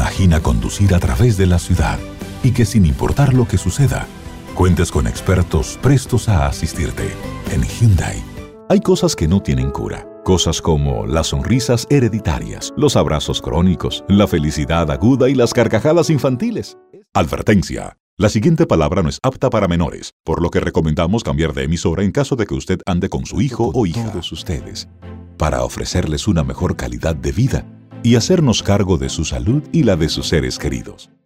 Imagina conducir a través de la ciudad y que sin importar lo que suceda, cuentes con expertos prestos a asistirte. En Hyundai, hay cosas que no tienen cura. Cosas como las sonrisas hereditarias, los abrazos crónicos, la felicidad aguda y las carcajadas infantiles. Advertencia. La siguiente palabra no es apta para menores, por lo que recomendamos cambiar de emisora en caso de que usted ande con su hijo o hija. Todos ustedes, para ofrecerles una mejor calidad de vida y hacernos cargo de su salud y la de sus seres queridos.